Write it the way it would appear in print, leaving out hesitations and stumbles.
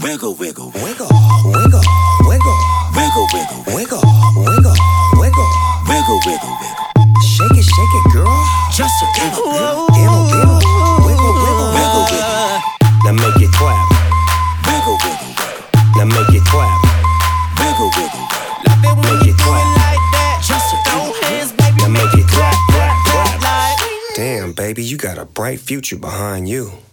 Wiggle, wiggle, Wiggle, wiggle, wiggle, wiggle, wiggle, wiggle, wiggle, wiggle. wiggle, wiggle, wiggle. Shake it, girl. Just a little bit. Ittle, ittle. Wiggle, wiggle, Wiggle, wiggle, Now make it clap. wiggle, wiggle, wiggle, Now make it clap. wiggle, wiggle, wiggle. Love it when Make you it do clap. it like that. Just a Throw little hands, baby. Now make it clap, clap, clap. Like Damn, baby, you got a bright future behind you.